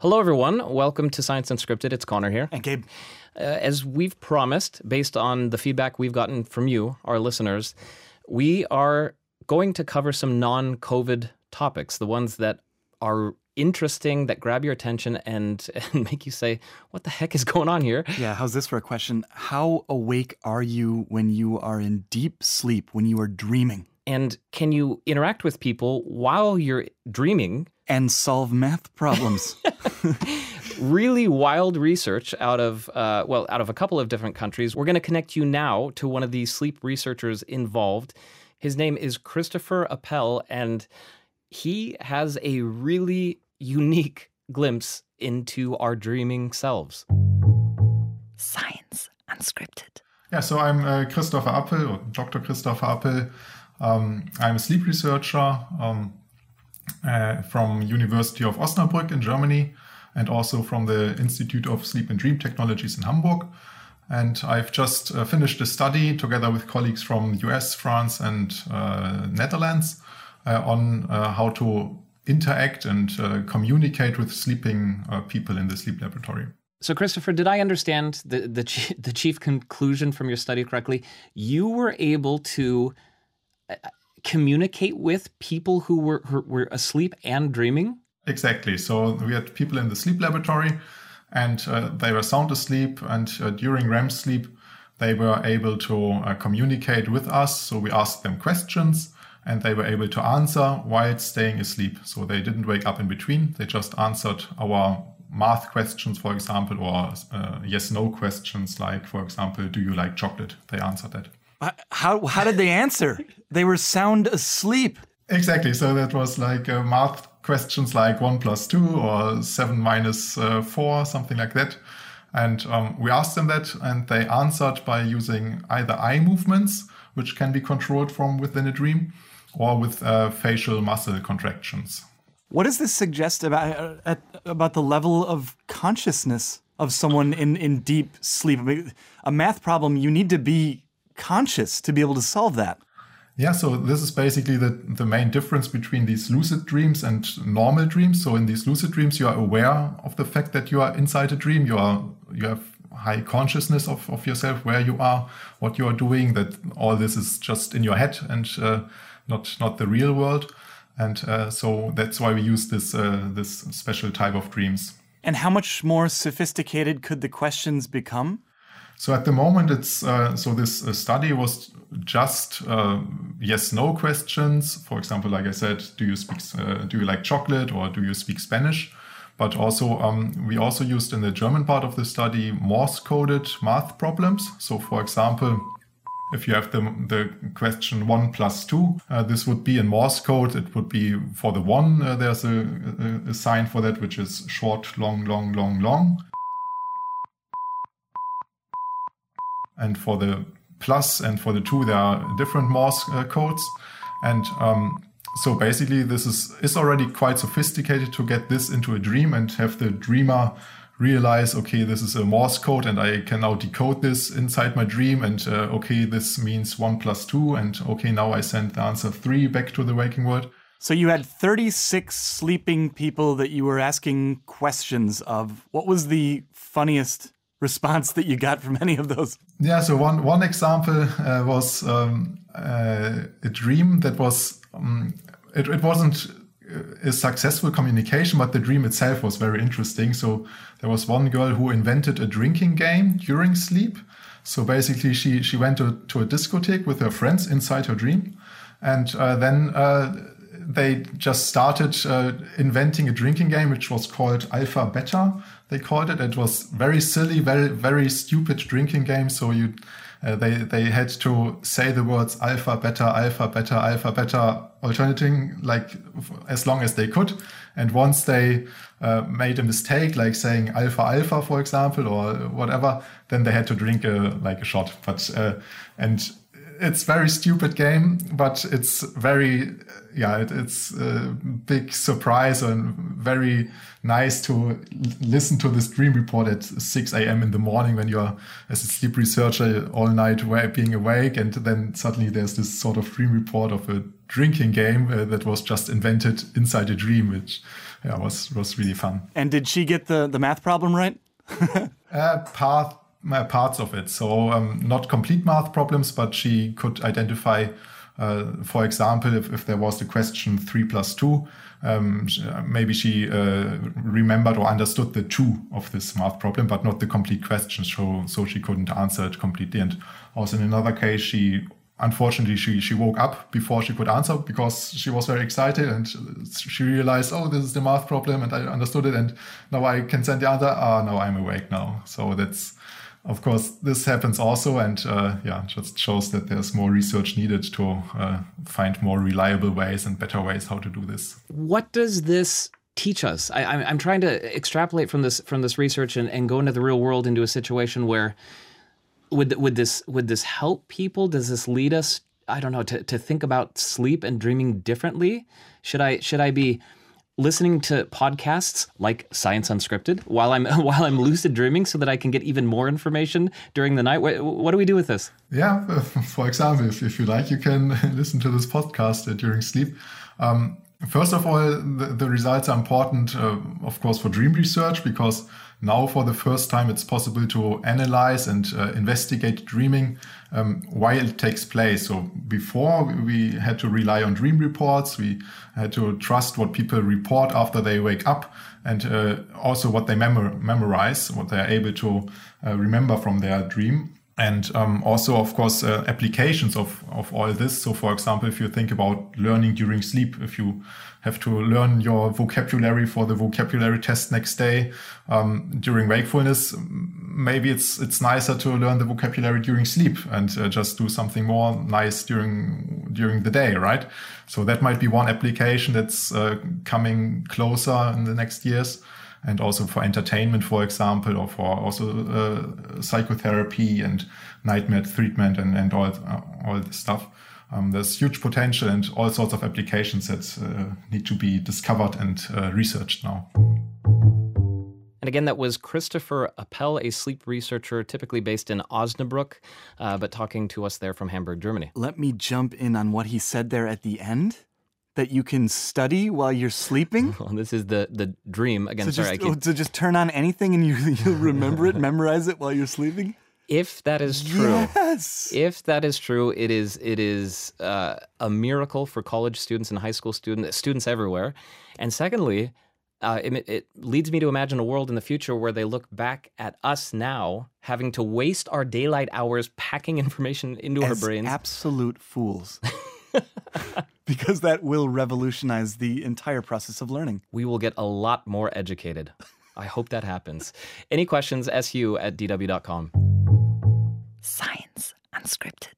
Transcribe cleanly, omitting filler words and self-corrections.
Hello, everyone. Welcome to Science Unscripted. It's Connor here. And Gabe. As we've promised, based on the feedback we've gotten from you, our listeners, we are going to cover some non-COVID topics, the ones that are interesting, that grab your attention and make you say, what the heck is going on here? Yeah, how's this for a question? How awake are you when you are in deep sleep, when you are dreaming? And can you interact with people while you're dreaming? And solve math problems. Really wild research out of a couple of different countries. We're going to connect you now to one of the sleep researchers involved. His name is Christopher Appel, and he has a really unique glimpse into our dreaming selves. Science Unscripted. Yeah, so I'm Christopher Appel, or Dr. Christopher Appel. I'm a sleep researcher from University of Osnabrück in Germany, and also from the Institute of Sleep and Dream Technologies in Hamburg. And I've just finished a study together with colleagues from US, France, and Netherlands on how to interact and communicate with sleeping people in the sleep laboratory. So, Christopher, did I understand the chief conclusion from your study correctly? You were able to communicate with people who were asleep and dreaming? Exactly. So we had people in the sleep laboratory, and they were sound asleep, and during REM sleep, they were able to communicate with us. So we asked them questions, and they were able to answer while staying asleep. So they didn't wake up in between. They just answered our math questions, for example, or yes-no questions like, for example, do you like chocolate? They answered that. How did they answer? They were sound asleep. Exactly. So that was like math questions like 1 + 2 or 7 - 4, something like that. And we asked them that, and they answered by using either eye movements, which can be controlled from within a dream, or with facial muscle contractions. What does this suggest about the level of consciousness of someone in deep sleep? I mean, a math problem, you need to be conscious to be able to solve that. Yeah, so this is basically the main difference between these lucid dreams and normal dreams. So in these lucid dreams, you are aware of the fact that you are inside a dream. You have high consciousness of yourself, where you are, what you are doing, that all this is just in your head and not the real world. And so that's why we use this special type of dreams. And how much more sophisticated could the questions become? So at the moment, it's this study was just yes/no questions. For example, like I said, do you like chocolate, or do you speak Spanish? But also we also used in the German part of the study Morse-coded math problems. So for example, if you have the question 1 + 2, this would be in Morse code. It would be for the 1, there's a sign for that, which is short, long, long, long, long. And for the plus and for the 2, there are different Morse codes. And so basically, this is already quite sophisticated to get this into a dream and have the dreamer realize, okay, this is a Morse code, and I can now decode this inside my dream. And okay, this means 1 + 2. And okay, now I send the answer 3 back to the waking world. So you had 36 sleeping people that you were asking questions of. What was the funniest response that you got from any of those? Yeah, so one example was a dream that was, it wasn't a successful communication, but the dream itself was very interesting. So there was one girl who invented a drinking game during sleep. So basically she went to a discotheque with her friends inside her dream. And then they just started inventing a drinking game, which was called Alpha Beta. They called it. It was very silly, very, very stupid drinking game. So they had to say the words alpha, beta, alpha, beta, alpha, beta, alternating like as long as they could. And once they made a mistake, like saying alpha, alpha, for example, or whatever, then they had to drink a shot. But and it's very stupid game, but it's very, it's a big surprise and very nice to listen to this dream report at 6 a.m. in the morning when you're, as a sleep researcher, all night being awake. And then suddenly there's this sort of dream report of a drinking game that was just invented inside a dream, which yeah, was really fun. And did she get the math problem right? Parts of it. So not complete math problems, but she could identify, for example, if there was the question 3 plus 2, maybe she remembered or understood the 2 of this math problem, but not the complete question. So she couldn't answer it completely. And also in another case, unfortunately, she woke up before she could answer because she was very excited and she realized, oh, this is the math problem and I understood it and now I can send the answer. No, I'm awake now. So that's, of course, this happens also. And just shows that there's more research needed to find more reliable ways and better ways how to do this. What does this teach us? I'm trying to extrapolate from this research and go into the real world, into a situation where Would this help people? Does this lead us, I don't know, to think about sleep and dreaming differently? Should I be listening to podcasts like Science Unscripted while I'm lucid dreaming so that I can get even more information during the night? What do we do with this? Yeah, for example, if you like, you can listen to this podcast during sleep. First of all, the results are important, of course, for dream research, because now for the first time it's possible to analyze and investigate dreaming while it takes place. So before we had to rely on dream reports, we had to trust what people report after they wake up, and also what they memorize, what they are able to remember from their dream. And also, of course, applications of all this. So, for example, if you think about learning during sleep, if you have to learn your vocabulary for the vocabulary test next day during wakefulness, maybe it's nicer to learn the vocabulary during sleep and just do something more nice during the day, right? So that might be one application that's coming closer in the next years. And also for entertainment, for example, or for also psychotherapy and nightmare treatment and all this stuff. There's huge potential and all sorts of applications that need to be discovered and researched now. And again, that was Christopher Appel, a sleep researcher typically based in Osnabrück, but talking to us there from Hamburg, Germany. Let me jump in on what he said there at the end. That you can study while you're sleeping? Well, this is the dream. Again, so just turn on anything and you'll remember it, memorize it while you're sleeping? If that is true, yes. If that is true, it is a miracle for college students and high school students everywhere. And secondly, it leads me to imagine a world in the future where they look back at us now having to waste our daylight hours packing information into our brains. Absolute fools. Because that will revolutionize the entire process of learning. We will get a lot more educated. I hope that happens. Any questions, su@dw.com. Science Unscripted.